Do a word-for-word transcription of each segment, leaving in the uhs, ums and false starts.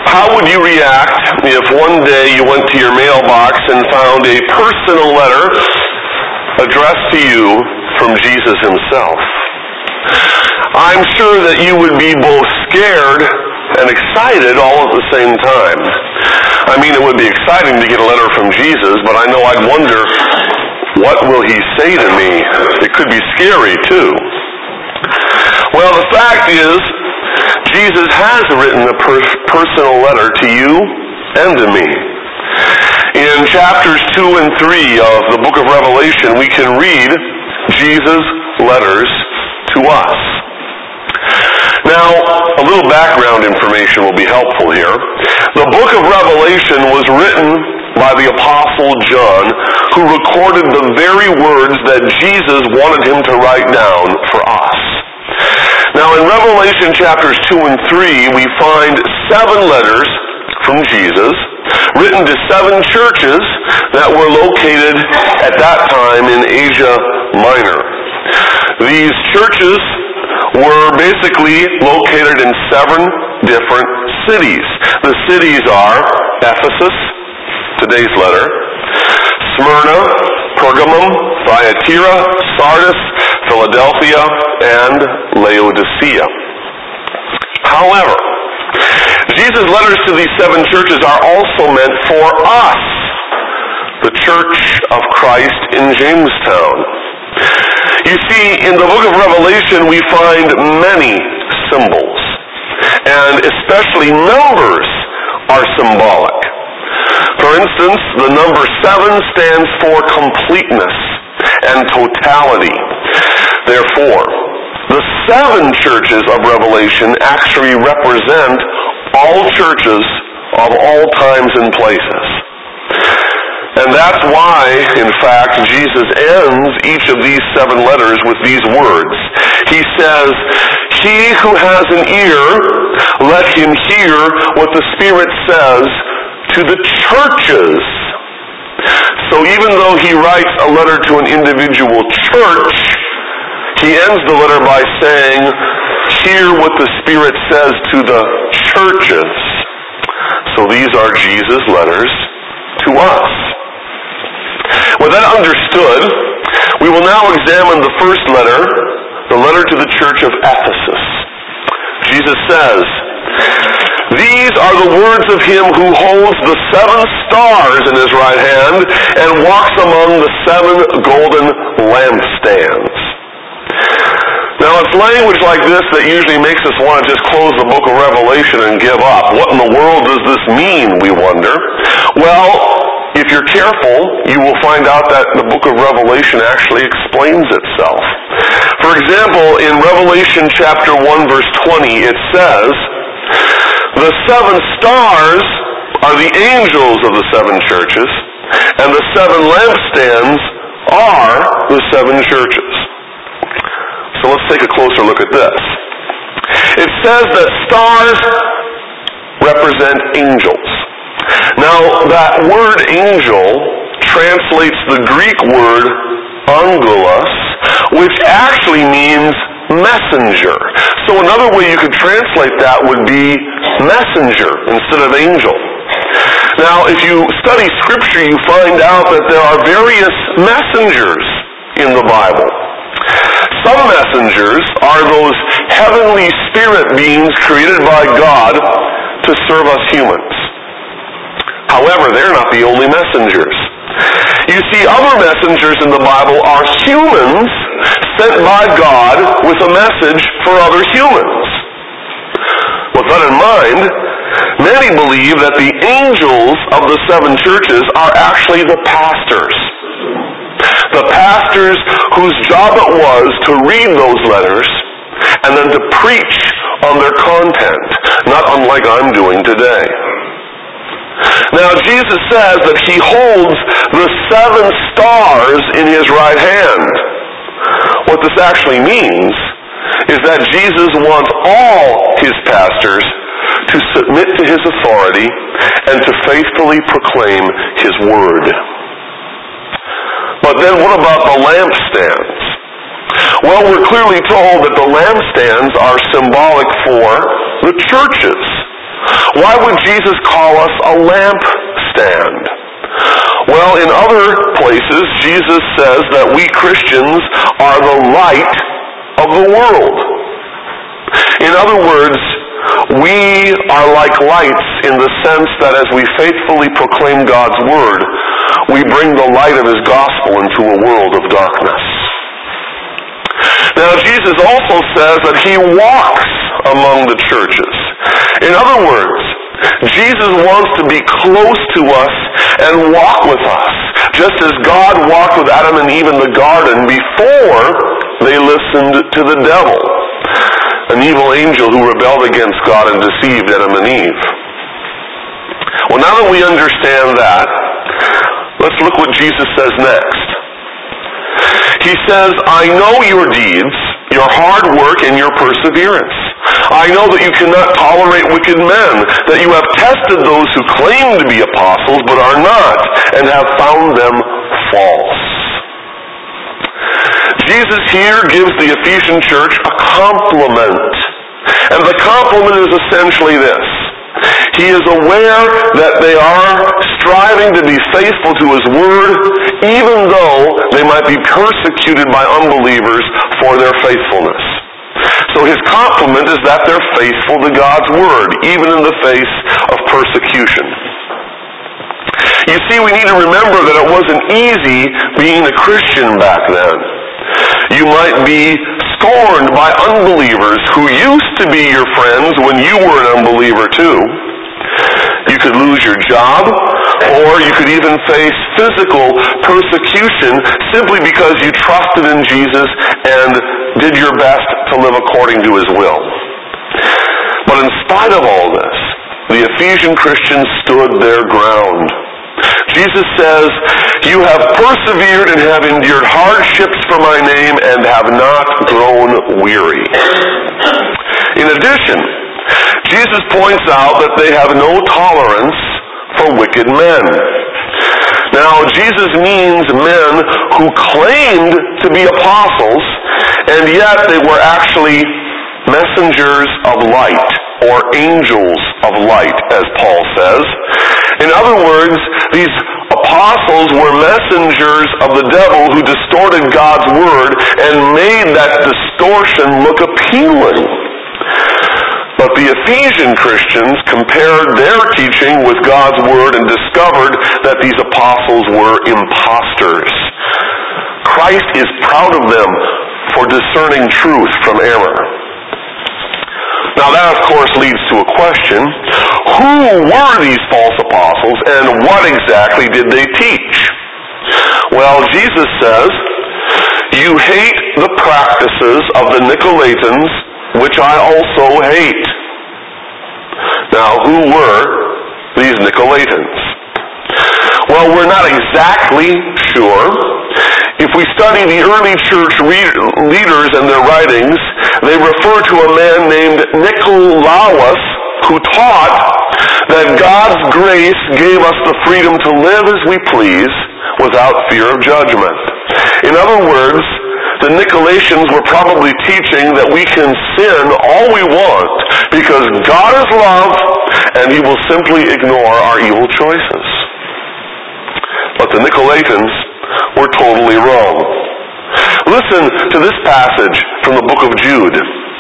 How would you react if one day you went to your mailbox and found a personal letter addressed to you from Jesus himself? I'm sure that you would be both scared and excited all at the same time. I mean, it would be exciting to get a letter from Jesus, but I know I'd wonder, what will he say to me? It could be scary, too. Well, the fact is, Jesus has written a per- personal letter to you and to me. In chapters two and three of the book of Revelation, we can read Jesus' letters to us. Now, a little background information will be helpful here. The book of Revelation was written by the Apostle John, who recorded the very words that Jesus wanted him to write down for us. Now, in Revelation chapters two and three, we find seven letters from Jesus, written to seven churches that were located at that time in Asia Minor. These churches were basically located in seven different cities. The cities are Ephesus, today's letter, Smyrna, Pergamum, Thyatira, Sardis, Philadelphia, and Laodicea. However, Jesus' letters to these seven churches are also meant for us, the Church of Christ in Jamestown. You see, in the book of Revelation, we find many symbols, and especially numbers are symbolic. For instance, the number seven stands for completeness and totality. Therefore, the seven churches of Revelation actually represent all churches of all times and places. And that's why, in fact, Jesus ends each of these seven letters with these words. He says, "He who has an ear, let him hear what the Spirit says to the churches." So even though he writes a letter to an individual church, he ends the letter by saying, "Hear what the Spirit says to the churches." So these are Jesus' letters to us. With that understood, we will now examine the first letter, the letter to the church of Ephesus. Jesus says, "These are the words of him who holds the seven stars in his right hand and walks among the seven golden lampstands." Now, it's language like this that usually makes us want to just close the book of Revelation and give up. What in the world does this mean, we wonder? Well, if you're careful, you will find out that the book of Revelation actually explains itself. For example, in Revelation chapter one, verse twenty, it says, "The seven stars are the angels of the seven churches, and the seven lampstands are the seven churches." So let's take a closer look at this. It says that stars represent angels. Now, that word angel translates the Greek word angelos, which actually means messenger. So another way you could translate that would be messenger instead of angel. Now, if you study Scripture, you find out that there are various messengers in the Bible. Some messengers are those heavenly spirit beings created by God to serve us humans. However, they're not the only messengers. You see, other messengers in the Bible are humans sent by God with a message for other humans. With that in mind, many believe that the angels of the seven churches are actually the pastors. The pastors whose job it was to read those letters and then to preach on their content, not unlike I'm doing today. Now, Jesus says that he holds the seven stars in his right hand. What this actually means is that Jesus wants all his pastors to submit to his authority and to faithfully proclaim his word. But then what about the lampstands? Well, we're clearly told that the lampstands are symbolic for the churches. Why would Jesus call us a lampstand? Well, in other places, Jesus says that we Christians are the light of the world. In other words, we are like lights in the sense that as we faithfully proclaim God's Word, we bring the light of His gospel into a world of darkness. Now, Jesus also says that He walks among the churches. In other words, Jesus wants to be close to us and walk with us, just as God walked with Adam and Eve in the garden before they listened to the devil, an evil angel who rebelled against God and deceived Adam and Eve. Well, now that we understand that, let's look what Jesus says next. He says, I know your deeds, your hard work, and your perseverance. I know that you cannot tolerate wicked men, that you have tested those who claim to be apostles but are not, and have found them false. Jesus here gives the Ephesian church a compliment. And the compliment is essentially this. He is aware that they are striving to be faithful to His Word, even though they might be persecuted by unbelievers for their faithfulness. So His compliment is that they're faithful to God's Word, even in the face of persecution. You see, we need to remember that it wasn't easy being a Christian back then. You might be scorned by unbelievers who used to be your friends when you were an unbeliever too. You could lose your job, or you could even face physical persecution simply because you trusted in Jesus and did your best to live according to His will. But in spite of all this, the Ephesian Christians stood their ground. Jesus says, you have persevered and have endured hardships for my name and have not grown weary. In addition, Jesus points out that they have no tolerance for wicked men. Now, Jesus means men who claimed to be apostles, and yet they were actually messengers of light, or angels of light, as Paul says. In other words, these apostles were messengers of the devil who distorted God's Word and made that distortion look appealing. But the Ephesian Christians compared their teaching with God's Word and discovered that these apostles were impostors. Christ is proud of them for discerning truth from error. Now that, of course, leads to a question. Who were these false apostles and what exactly did they teach? Well, Jesus says, you hate the practices of the Nicolaitans, which I also hate. Now, who were these Nicolaitans? Well, we're not exactly sure. If we study the early church leaders and their writings, they refer to a man named Nicolaus who taught that God's grace gave us the freedom to live as we please without fear of judgment. In other words, the Nicolaitans were probably teaching that we can sin all we want because God is love and He will simply ignore our evil choices. But the Nicolaitans were totally wrong. Listen to this passage from the book of Jude.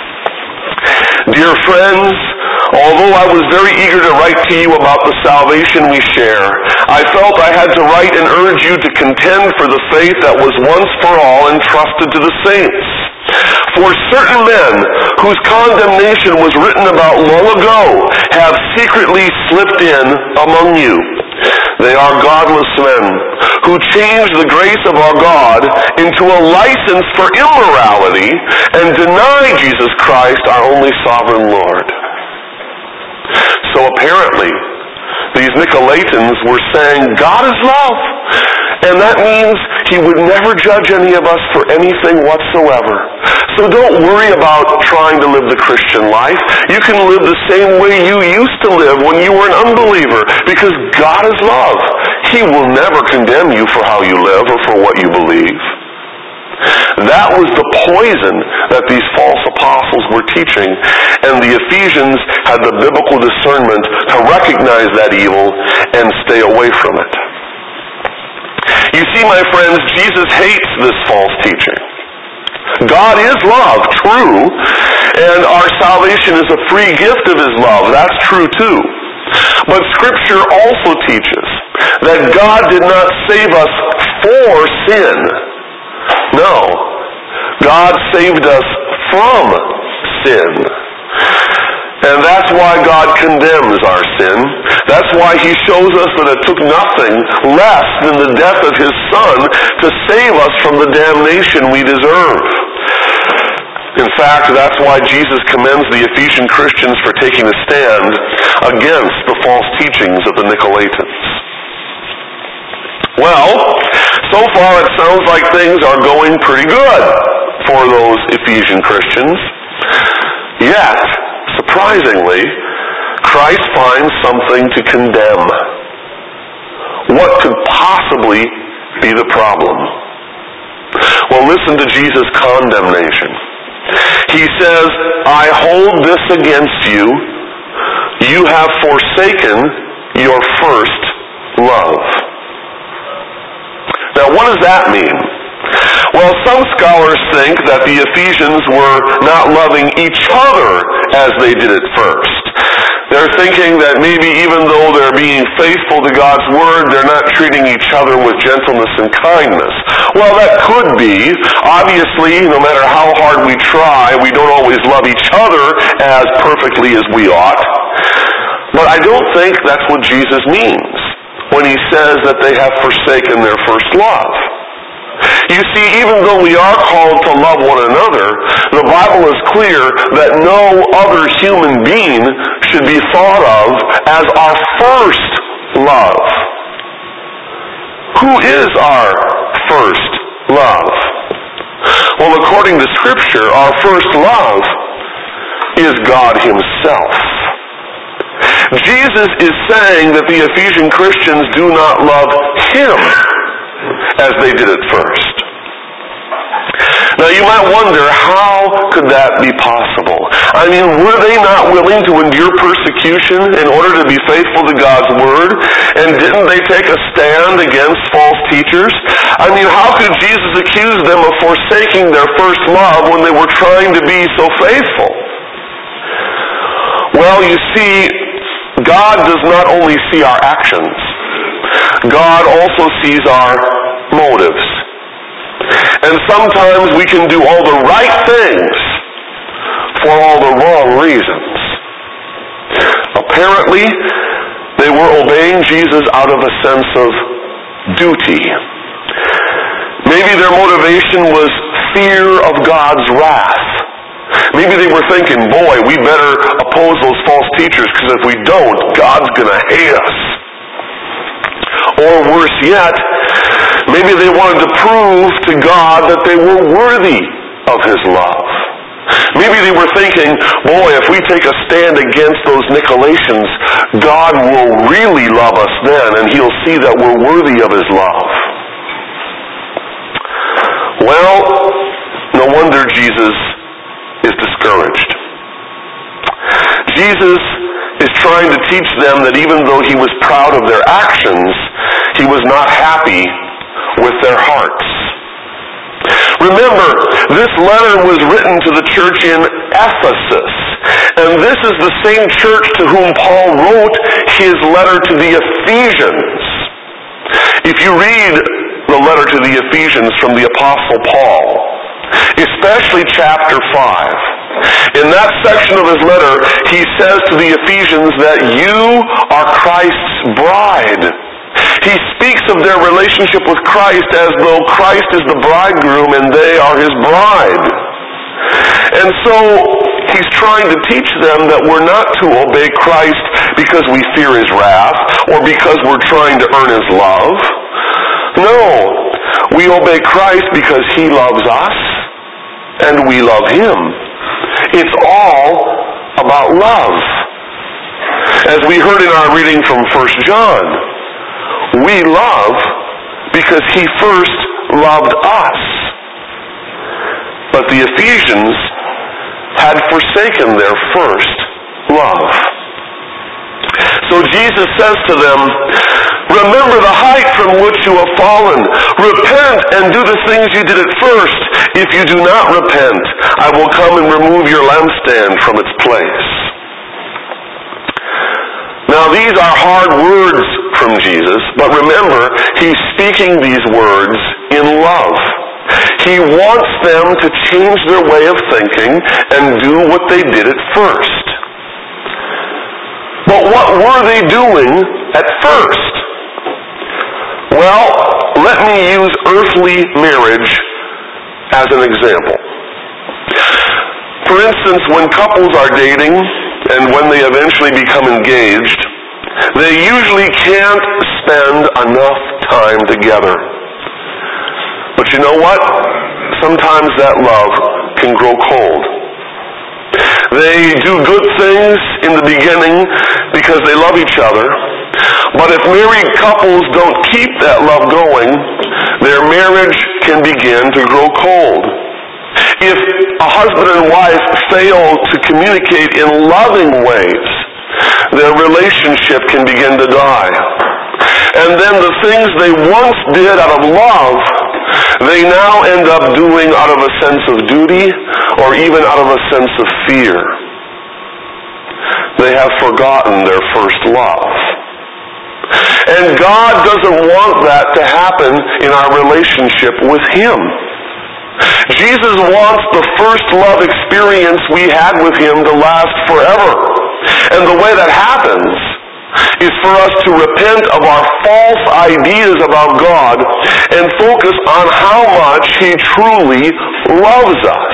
Dear friends, although I was very eager to write to you about the salvation we share, I felt I had to write and urge you to contend for the faith that was once for all entrusted to the saints. For certain men, whose condemnation was written about long ago, have secretly slipped in among you. They are godless men, who change the grace of our God into a license for immorality and deny Jesus Christ, our only sovereign Lord. So apparently, these Nicolaitans were saying God is love, and that means He would never judge any of us for anything whatsoever. So don't worry about trying to live the Christian life. You can live the same way you used to live when you were an unbeliever, because God is love. He will never condemn you for how you live or for what you believe. That was the poison that these false apostles were teaching, and the Ephesians had the biblical discernment to recognize that evil and stay away from it. You see, my friends, Jesus hates this false teaching. God is love, true, and our salvation is a free gift of His love. That's true too. But Scripture also teaches that God did not save us for sin. No. God saved us from sin. And that's why God condemns our sin. That's why He shows us that it took nothing less than the death of His Son to save us from the damnation we deserve. In fact, that's why Jesus commends the Ephesian Christians for taking a stand against the false teachings of the Nicolaitans. Well, so far it sounds like things are going pretty good for those Ephesian Christians. Yet, surprisingly, Christ finds something to condemn. What could possibly be the problem? Well, listen to Jesus' condemnation. He says, I hold this against you. You have forsaken your first love. Now, what does that mean? Well, some scholars think that the Ephesians were not loving each other as they did at first. They're thinking that maybe even though they're being faithful to God's Word, they're not treating each other with gentleness and kindness. Well, that could be. Obviously, no matter how hard we try, we don't always love each other as perfectly as we ought. But I don't think that's what Jesus means when He says that they have forsaken their first love. You see, even though we are called to love one another, the Bible is clear that no other human being should be thought of as our first love. Who is our first love? Well, according to Scripture, our first love is God Himself. Jesus is saying that the Ephesian Christians do not love Him as they did at first. Now you might wonder, how could that be possible? I mean, were they not willing to endure persecution in order to be faithful to God's Word? And didn't they take a stand against false teachers? I mean, how could Jesus accuse them of forsaking their first love when they were trying to be so faithful? Well, you see, God does not only see our actions, God also sees our motives. And sometimes we can do all the right things for all the wrong reasons. Apparently, they were obeying Jesus out of a sense of duty. Maybe their motivation was fear of God's wrath. Maybe they were thinking, boy, we better oppose those false teachers, because if we don't, God's going to hate us. Or worse yet, maybe they wanted to prove to God that they were worthy of His love. Maybe they were thinking, boy, if we take a stand against those Nicolaitans, God will really love us then, and He'll see that we're worthy of His love. Well, no wonder Jesus is discouraged. Jesus is trying to teach them that even though He was proud of their actions, He was not happy with their hearts. Remember, this letter was written to the church in Ephesus, and this is the same church to whom Paul wrote his letter to the Ephesians. If you read the letter to the Ephesians from the Apostle Paul, especially chapter five, in that section of his letter, he says to the Ephesians that you are Christ's bride. He speaks of their relationship with Christ as though Christ is the bridegroom and they are His bride. And so, he's trying to teach them that we're not to obey Christ because we fear His wrath or because we're trying to earn His love. No, we obey Christ because He loves us and we love Him. It's all about love. As we heard in our reading from First John, we love because He first loved us. the Ephesians had forsaken their first love. So Jesus says to them, remember the height from which you have fallen. Repent and do the things you did at first. If you do not repent, I will come and remove your lampstand from its place. Now these are hard words from Jesus, but remember, he's speaking these words in love. He wants them to change their way of thinking and do what they did at first. But what were they doing at first? Well, let me use earthly marriage as an example. For instance, when couples are dating and when they eventually become engaged, they usually can't spend enough time together. But you know what? Sometimes that love can grow cold. They do good things in the beginning because they love each other. But if married couples don't keep that love going, their marriage can begin to grow cold. If a husband and wife fail to communicate in loving ways, their relationship can begin to die. And then the things they once did out of love, they now end up doing out of a sense of duty or even out of a sense of fear. They have forgotten their first love. And God doesn't want that to happen in our relationship with Him. Jesus wants the first love experience we had with Him to last forever. And the way that happens is for us to repent of our false ideas about God and focus on how much He truly loves us.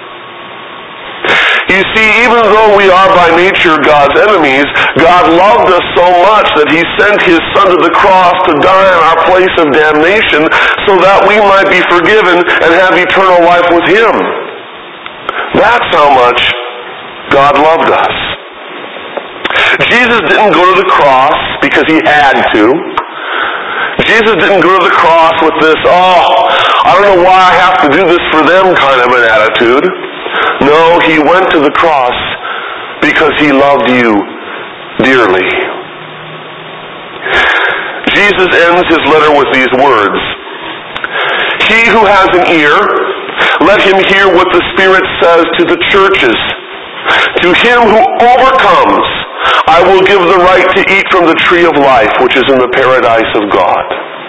You see, even though we are by nature God's enemies, God loved us so much that He sent His Son to the cross to die in our place of damnation so that we might be forgiven and have eternal life with Him. That's how much God loved us. Jesus didn't go to the cross because He had to. Jesus didn't go to the cross with this, oh, I don't know why I have to do this for them kind of an attitude. No, He went to the cross because He loved you dearly. Jesus ends His letter with these words, he who has an ear, let him hear what the Spirit says to the churches. To him who overcomes, I will give the right to eat from the tree of life, which is in the paradise of God.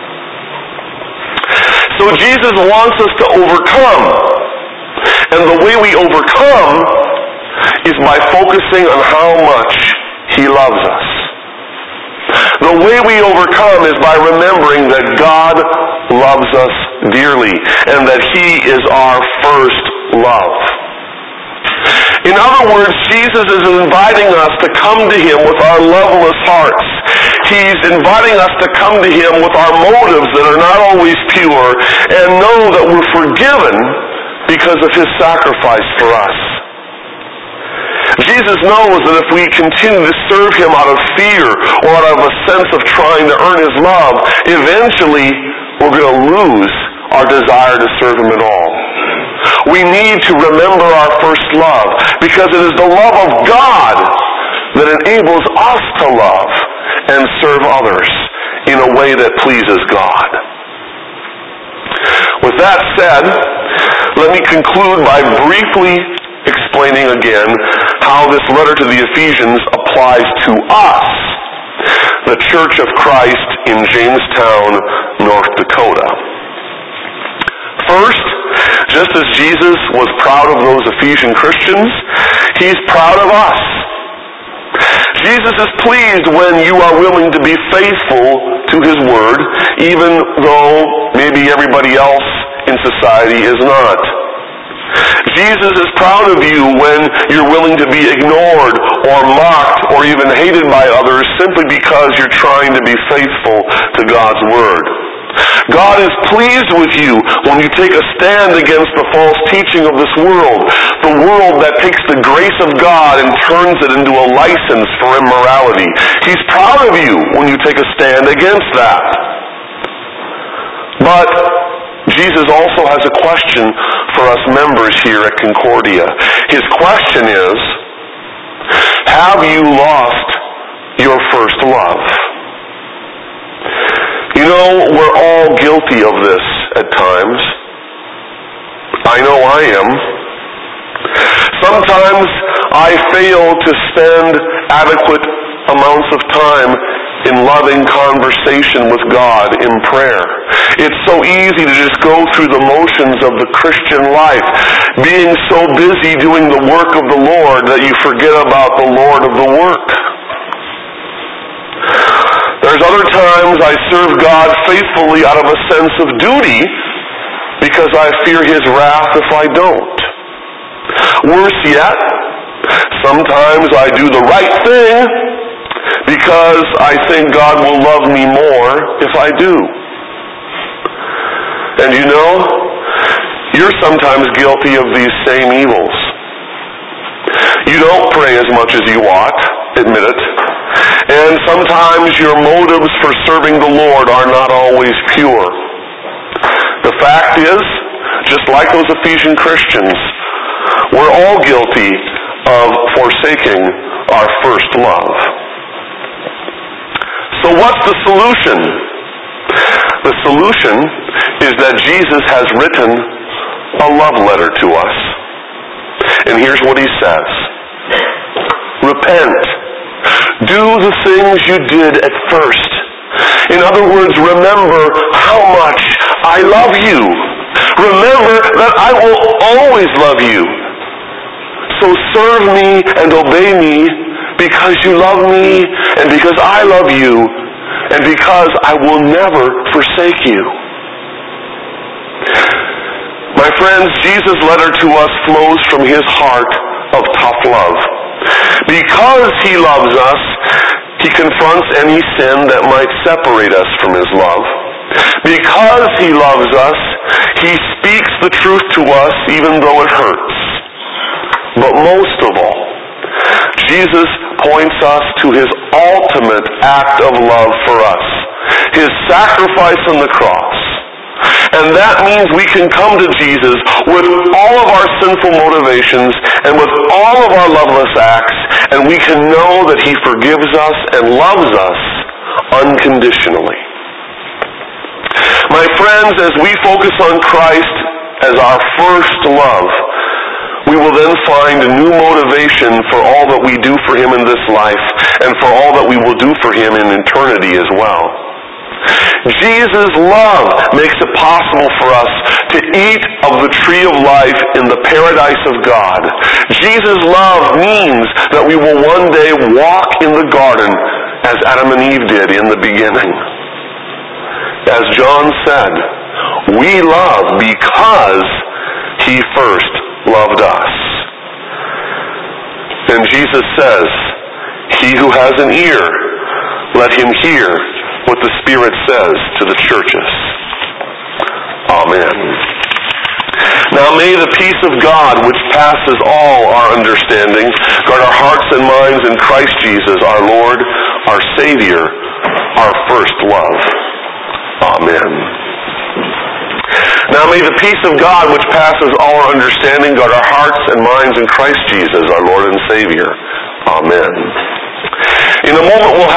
So Jesus wants us to overcome. And the way we overcome is by focusing on how much He loves us. The way we overcome is by remembering that God loves us dearly and that He is our first love. In other words, Jesus is inviting us to come to Him with our loveless hearts. He's inviting us to come to Him with our motives that are not always pure and know that we're forgiven because of His sacrifice for us. Jesus knows that if we continue to serve Him out of fear or out of a sense of trying to earn His love, eventually we're going to lose our desire to serve Him at all. We need to remember our first love because it is the love of God that enables us to love and serve others in a way that pleases God. With that said, let me conclude by briefly explaining again how this letter to the Ephesians applies to us, the Church of Christ in Jamestown, North Dakota. First, just as Jesus was proud of those Ephesian Christians, He's proud of us. Jesus is pleased when you are willing to be faithful to His Word, even though maybe everybody else in society is not. Jesus is proud of you when you're willing to be ignored or mocked or even hated by others simply because you're trying to be faithful to God's Word. God is pleased with you when you take a stand against the false teaching of this world, the world that takes the grace of God and turns it into a license for immorality. He's proud of you when you take a stand against that. But Jesus also has a question for us members here at Concordia. His question is, have you lost your first love? You know, we're all guilty of this at times. I know I am. Sometimes I fail to spend adequate amounts of time in loving conversation with God in prayer. It's so easy to just go through the motions of the Christian life, being so busy doing the work of the Lord that you forget about the Lord of the work. There's other times I serve God faithfully out of a sense of duty because I fear His wrath if I don't. Worse yet, sometimes I do the right thing because I think God will love me more if I do. And you know, you're sometimes guilty of these same evils. You don't pray as much as you ought, admit it. And sometimes your motives for serving the Lord are not always pure. The fact is, just like those Ephesian Christians, we're all guilty of forsaking our first love. So what's the solution? The solution is that Jesus has written a love letter to us. And here's what He says. Repent. Do the things you did at first. In other words, remember how much I love you. Remember that I will always love you. So serve me and obey me because you love me and because I love you and because I will never forsake you. My friends, Jesus' letter to us flows from His heart of tough love. Because He loves us, He confronts any sin that might separate us from His love. Because He loves us, He speaks the truth to us even though it hurts. But most of all, Jesus points us to His ultimate act of love for us, His sacrifice on the cross. And that means we can come to Jesus with all of our sinful motivations and with all of our loveless acts, and we can know that He forgives us and loves us unconditionally. My friends, as we focus on Christ as our first love, we will then find a new motivation for all that we do for Him in this life and for all that we will do for Him in eternity as well. Jesus' love makes it possible for us to eat of the tree of life in the paradise of God. Jesus' love means that we will one day walk in the garden as Adam and Eve did in the beginning. As John said, we love because He first loved us. And Jesus says, he who has an ear, let him hear what the Spirit says to the churches. Amen. Now may the peace of God, which passes all our understanding, guard our hearts and minds in Christ Jesus, our Lord, our Savior, our first love. Amen. Now may the peace of God, which passes all our understanding, guard our hearts and minds in Christ Jesus, our Lord and Savior. Amen. In a moment we'll have